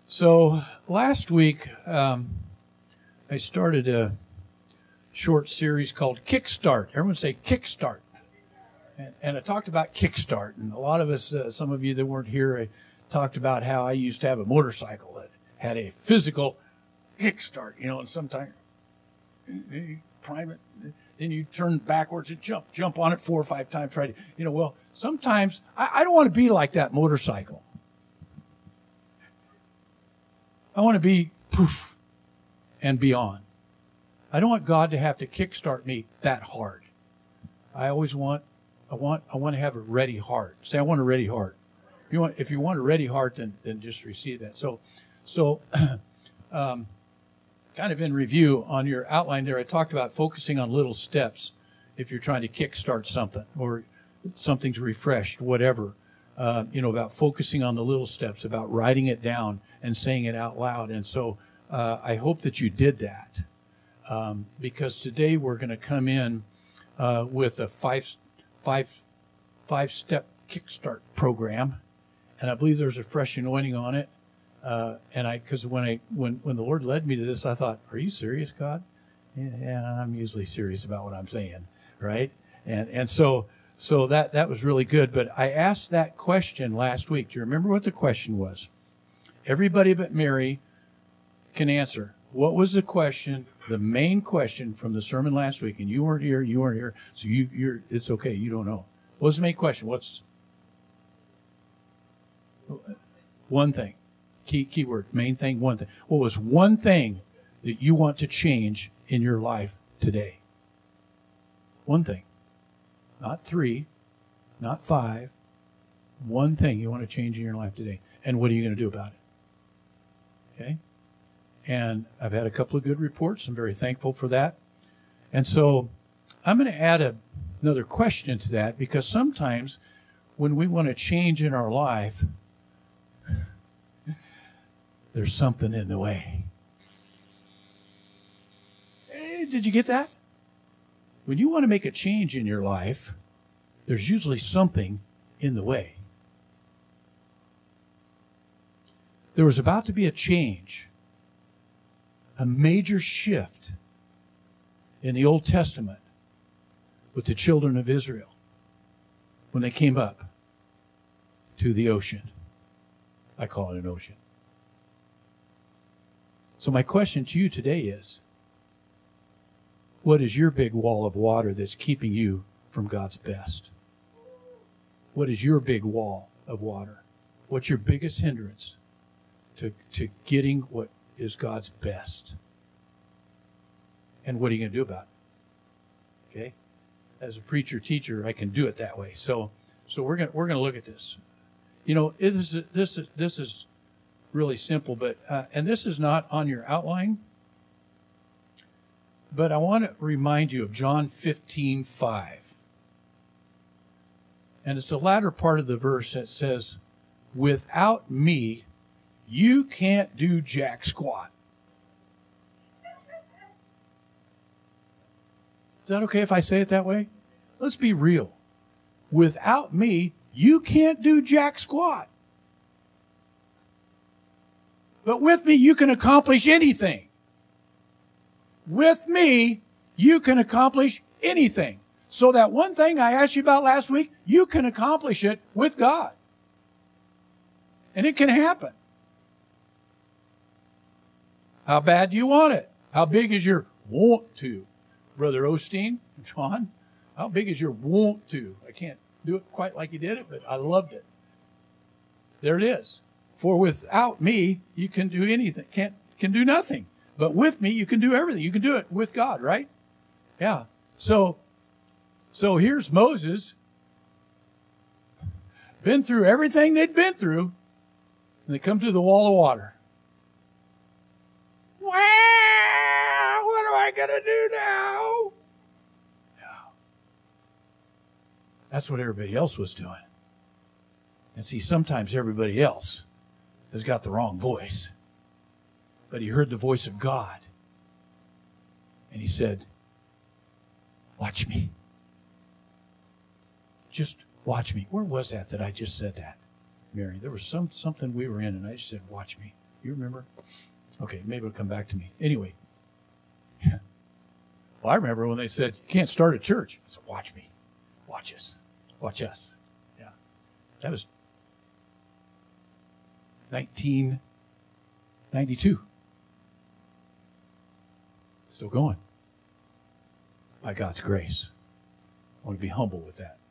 So last week, I started a short series called Kickstart. Everyone say Kickstart. And I talked about Kickstart. And a lot of us, some of you that weren't here, I talked about how I used to have a motorcycle that had a physical kickstart, and sometimes you prime it, then you turn backwards and jump on it 4 or 5 times, try to, well, sometimes I don't want to be like that motorcycle. I want to be poof and beyond. I don't want God to have to kickstart me that hard. I want to have a ready heart. Say, I want a ready heart. If you want a ready heart, then just receive that. So, kind of in review on your outline there, I talked about focusing on little steps if you're trying to kickstart something or something's refreshed, whatever. About focusing on the little steps, about writing it down and saying it out loud. And so I hope that you did that because today we're going to come in with a five-step kickstart program, and I believe there's a fresh anointing on it. Because when the Lord led me to this, I thought, "Are you serious, God?" Yeah, I'm usually serious about what I'm saying, right? And so that was really good. But I asked that question last week. Do you remember what the question was? Everybody but Mary can answer. What was the question? The main question from the sermon last week, and you weren't here, so you're it's okay. You don't know. What was the main question? What's one thing? Key word, main thing, one thing. What was one thing that you want to change in your life today? One thing. Not 3, not 5. One thing you want to change in your life today. And what are you going to do about it? Okay? And I've had a couple of good reports. I'm very thankful for that. And so I'm going to add another question to that, because sometimes when we want to change in our life, there's something in the way. Hey, did you get that? When you want to make a change in your life, there's usually something in the way. There was about to be a change, a major shift in the Old Testament with the children of Israel when they came up to the ocean. I call it an ocean. So my question to you today is, what is your big wall of water that's keeping you from God's best? What is your big wall of water? What's your biggest hindrance to getting what is God's best? And what are you going to do about it? Okay? As a preacher, teacher, I can do it that way. So we're going to look at this. This is really simple, but and this is not on your outline, but I want to remind you of John 15:5. And it's the latter part of the verse that says, "Without me, you can't do jack squat." Is that okay if I say it that way? Let's be real. Without me, you can't do jack squat. But with me, you can accomplish anything. With me, you can accomplish anything. So that one thing I asked you about last week, you can accomplish it with God. And it can happen. How bad do you want it? How big is your want to? Brother Osteen, John, how big is your want to? I can't do it quite like you did it, but I loved it. There it is. For without me, you can do anything. Can do nothing. But with me, you can do everything. You can do it with God, right? Yeah. So here's Moses. Been through everything they'd been through. And they come to the wall of water. Wow, what am I going to do now? Yeah. That's what everybody else was doing. And see, sometimes everybody else has got the wrong voice. But he heard the voice of God. And he said, "Watch me. Just watch me." Where was that I just said that, Mary? There was something we were in, and I just said, "Watch me. You remember? Okay, maybe it'll come back to me. Anyway. Well, I remember when they said, you can't start a church. I said, watch me. Watch us. Watch us. Yeah. That was 1992. Still going. By God's grace. I want to be humble with that.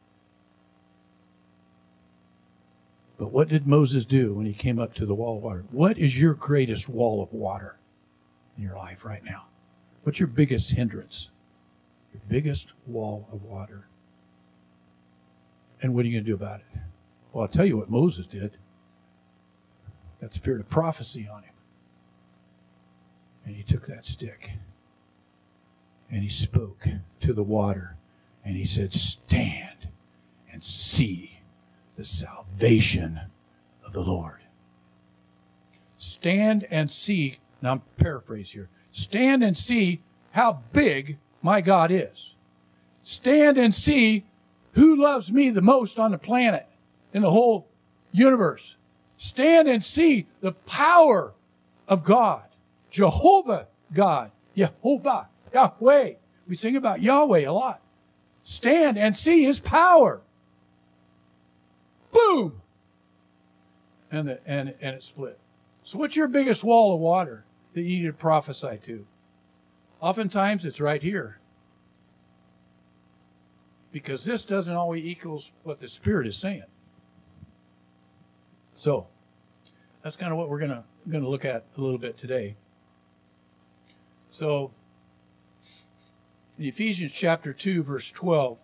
But what did Moses do when he came up to the wall of water? What is your greatest wall of water in your life right now? What's your biggest hindrance? Your biggest wall of water. And what are you going to do about it? Well, I'll tell you what Moses did. Got the spirit of prophecy on him. And he took that stick and he spoke to the water and he said, stand and see the salvation of the Lord. Stand and see. Now I'm paraphrasing here. Stand and see how big my God is. Stand and see who loves me the most on the planet, in the whole universe. Stand and see the power of God. Jehovah God. Jehovah. Yahweh. We sing about Yahweh a lot. Stand and see his power. Boom! And it split. So what's your biggest wall of water that you need to prophesy to? Oftentimes it's right here. Because this doesn't always equals what the Spirit is saying. So that's kind of what we're gonna look at a little bit today. So in Ephesians chapter 2, verse 12,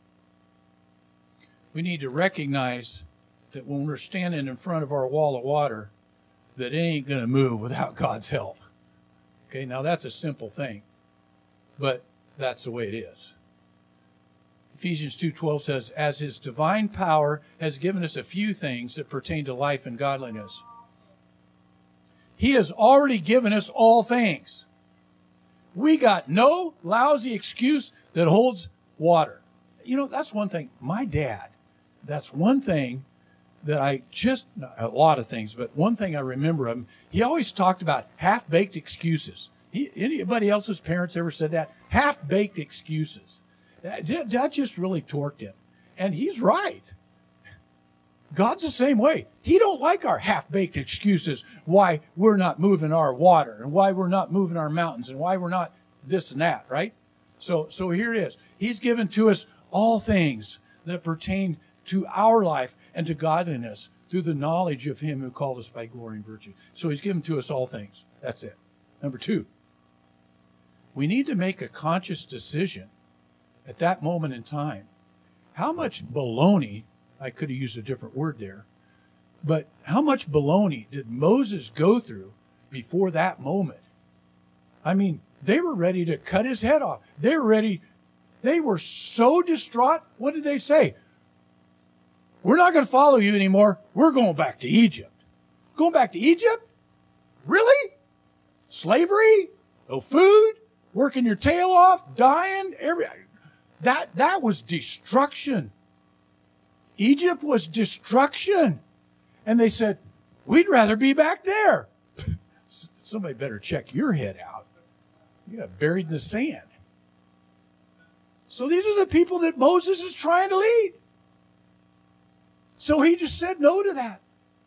we need to recognize that when we're standing in front of our wall of water, that it ain't going to move without God's help. Okay, now that's a simple thing, but that's the way it is. Ephesians 2:12 says, as his divine power has given us a few things that pertain to life and godliness. He has already given us all things. We got no lousy excuse that holds water. You know, that's one thing. My dad, that's one thing that a lot of things, but one thing I remember of him, he always talked about half-baked excuses. Anybody else's parents ever said that? Half-baked excuses. That just really torqued him. And he's right. God's the same way. He don't like our half-baked excuses why we're not moving our water and why we're not moving our mountains and why we're not this and that, right? So here it is. He's given to us all things that pertain to our life and to godliness through the knowledge of him who called us by glory and virtue. So he's given to us all things. That's it. Number 2, we need to make a conscious decision at that moment in time. How much baloney, I could have used a different word there, but how much baloney did Moses go through before that moment? I mean, they were ready to cut his head off. They were so distraught. What did they say? We're not going to follow you anymore. We're going back to Egypt. Going back to Egypt? Really? Slavery? No food? Working your tail off? Dying? That was destruction. Egypt was destruction. And they said, we'd rather be back there. Somebody better check your head out. You got buried in the sand. So these are the people that Moses is trying to lead. So he just said no to that.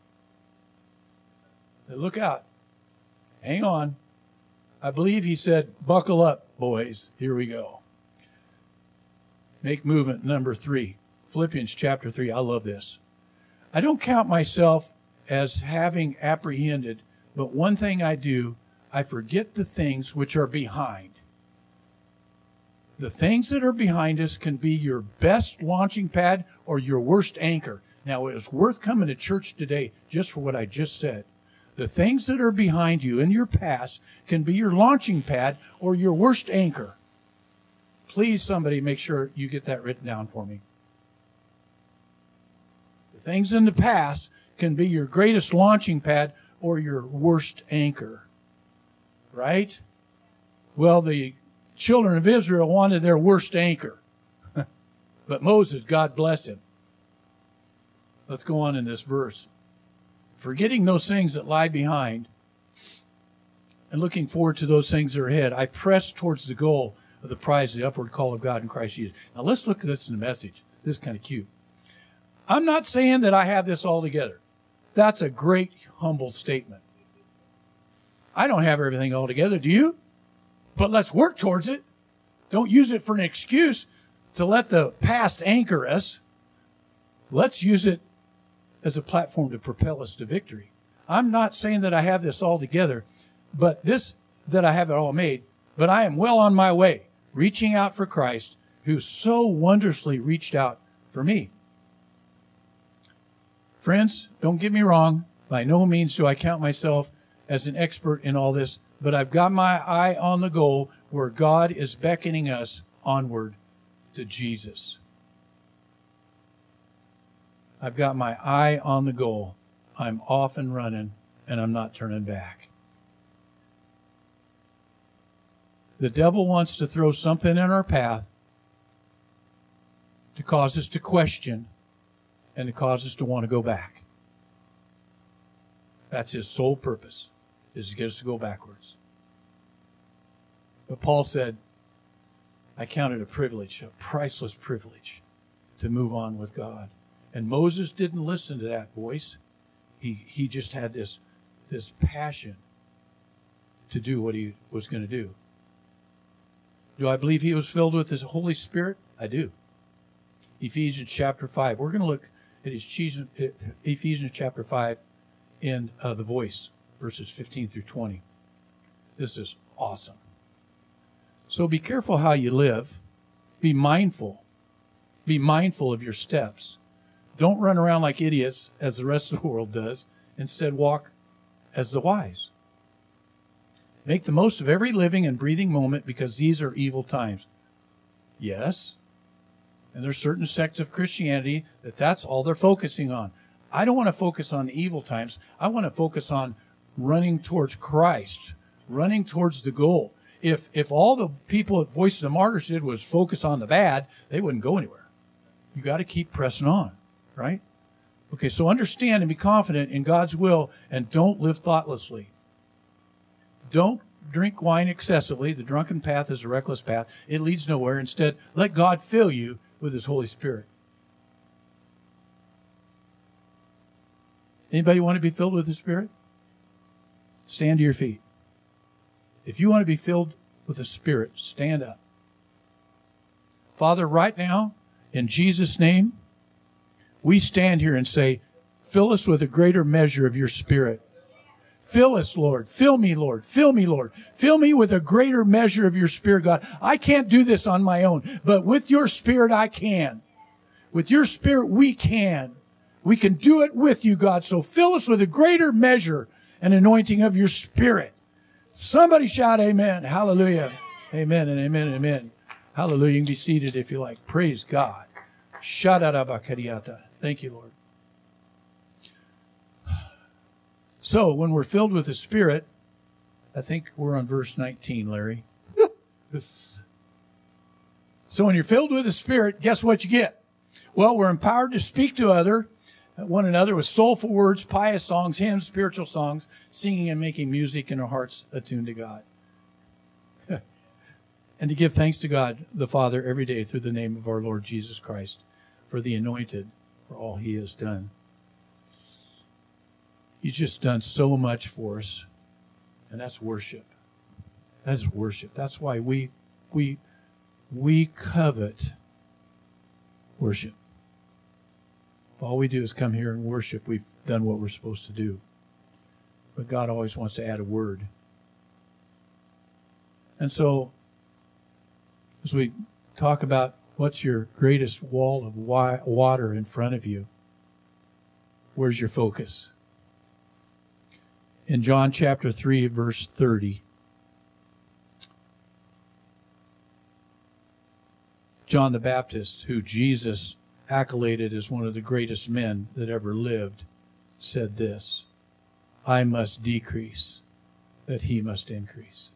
Look out. Hang on. I believe he said, buckle up, boys. Here we go. Make movement number 3. Philippians chapter 3. I love this. I don't count myself as having apprehended, but one thing I do, I forget the things which are behind. The things that are behind us can be your best launching pad or your worst anchor. Now, it was worth coming to church today just for what I just said. The things that are behind you in your past can be your launching pad or your worst anchor. Please, somebody, make sure you get that written down for me. The things in the past can be your greatest launching pad or your worst anchor. Right? Well, the children of Israel wanted their worst anchor. But Moses, God bless him. Let's go on in this verse. Forgetting those things that lie behind and looking forward to those things that are ahead, I press towards the goal of the prize of the upward call of God in Christ Jesus. Now let's look at this in the message. This is kind of cute. I'm not saying that I have this all together. That's a great, humble statement. I don't have everything all together, do you? But let's work towards it. Don't use it for an excuse to let the past anchor us. Let's use it as a platform to propel us to victory. I'm not saying that I have this all together, but that I have it all made, but I am well on my way, reaching out for Christ, who so wondrously reached out for me. Friends, don't get me wrong. By no means do I count myself as an expert in all this, but I've got my eye on the goal where God is beckoning us onward to Jesus. I've got my eye on the goal. I'm off and running, and I'm not turning back. The devil wants to throw something in our path to cause us to question and to cause us to want to go back. That's his sole purpose, is to get us to go backwards. But Paul said, I count it a privilege, a priceless privilege, to move on with God. And Moses didn't listen to that voice. He just had this passion to do what he was going to do. Do I believe he was filled with his Holy Spirit? I do. Ephesians chapter 5. We're going to look at Ephesians chapter 5 in the Voice, verses 15 through 20. This is awesome. So be careful how you live. Be mindful. Be mindful of your steps. Don't run around like idiots as the rest of the world does. Instead, walk as the wise. Make the most of every living and breathing moment because these are evil times. Yes. And there's certain sects of Christianity that's all they're focusing on. I don't want to focus on the evil times. I want to focus on running towards Christ, running towards the goal. If all the people at Voice of the Martyrs did was focus on the bad, they wouldn't go anywhere. You got to keep pressing on, right? Okay, so understand and be confident in God's will and don't live thoughtlessly. Don't drink wine excessively. The drunken path is a reckless path. It leads nowhere. Instead, let God fill you with His Holy Spirit. Anybody want to be filled with the Spirit? Stand to your feet. If you want to be filled with the Spirit, stand up. Father, right now, in Jesus' name, we stand here and say, fill us with a greater measure of your Spirit. Fill us, Lord. Fill me, Lord. Fill me, Lord. Fill me with a greater measure of your Spirit, God. I can't do this on my own, but with your Spirit, I can. With your Spirit, we can. We can do it with you, God. So fill us with a greater measure and anointing of your Spirit. Somebody shout amen. Hallelujah. Amen and amen and amen. Hallelujah. You can be seated if you like. Praise God. Shadadabakariata. Thank you, Lord. So, when we're filled with the Spirit, I think we're on verse 19, Larry. So, when you're filled with the Spirit, guess what you get? Well, we're empowered to speak to one another with soulful words, pious songs, hymns, spiritual songs, singing and making music in our hearts attuned to God. And to give thanks to God the Father every day through the name of our Lord Jesus Christ for the anointed, for all He has done. He's just done so much for us. And that's worship. That is worship. That's why we covet worship. If all we do is come here and worship, we've done what we're supposed to do. But God always wants to add a word. And so, as we talk about what's your greatest wall of water in front of you, where's your focus? In John chapter 3, verse 30, John the Baptist, who Jesus accoladed as one of the greatest men that ever lived, said this, I must decrease, that He must increase.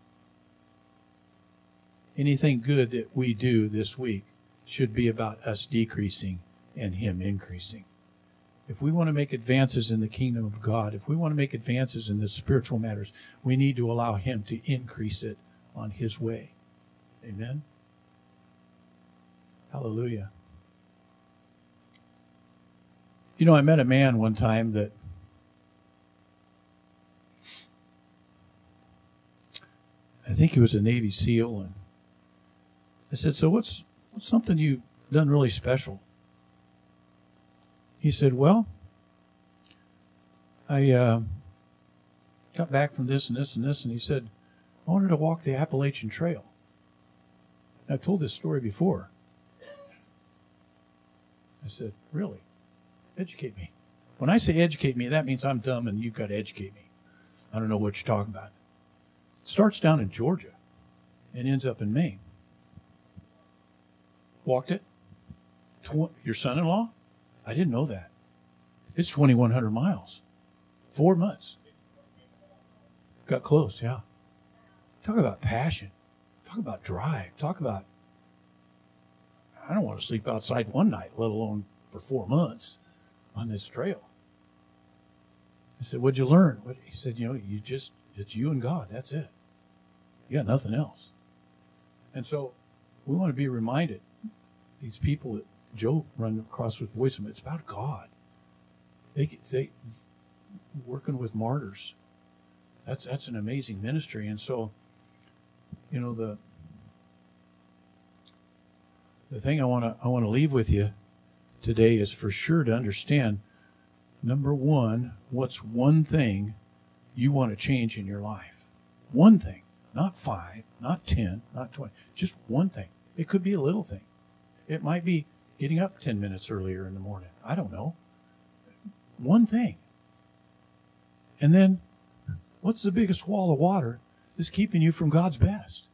Anything good that we do this week should be about us decreasing and Him increasing. If we want to make advances in the kingdom of God, if we want to make advances in the spiritual matters, we need to allow Him to increase it on His way. Amen? Hallelujah. You know, I met a man one time that I think he was a Navy SEAL, and I said, so what's something you've done really special? He said, well, I got back from this and this and this, and he said, I wanted to walk the Appalachian Trail. And I've told this story before. I said, really? Educate me. When I say educate me, that means I'm dumb and you've got to educate me. I don't know what you're talking about. It starts down in Georgia and ends up in Maine. Walked it. Your son-in-law? I didn't know that. It's 2,100 miles. 4 months. Got close, yeah. Talk about passion. Talk about drive. Talk about, I don't want to sleep outside one night, let alone for 4 months on this trail. I said, what'd you learn? He said, it's you and God. That's it. You got nothing else. And so we want to be reminded, these people that Joe run across with Voice of, it's about God. They working with martyrs. That's an amazing ministry. And so, the thing I want to leave with you today is for sure to understand, number one, what's one thing you want to change in your life? One thing, not 5, not 10, not 20, just one thing. It could be a little thing. It might be getting up 10 minutes earlier in the morning. I don't know. One thing. And then, what's the biggest wall of water that's keeping you from God's best?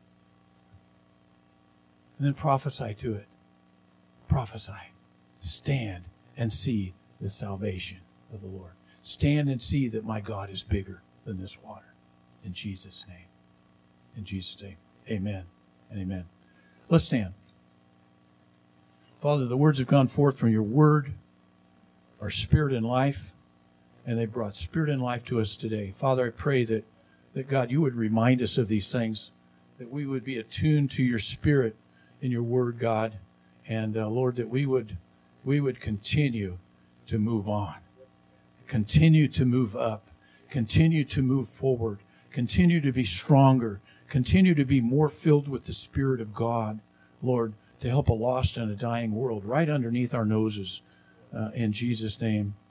And then prophesy to it. Prophesy. Stand and see the salvation of the Lord. Stand and see that my God is bigger than this water. In Jesus' name. In Jesus' name. Amen and amen. Let's stand. Father, the words have gone forth from your word, are spirit and life, and they brought spirit and life to us today. Father, I pray that God, you would remind us of these things, that we would be attuned to your spirit in your word, God, and Lord, that we would continue to move on, continue to move up, continue to move forward, continue to be stronger, continue to be more filled with the Spirit of God, Lord, to help a lost and a dying world right underneath our noses. In Jesus' name.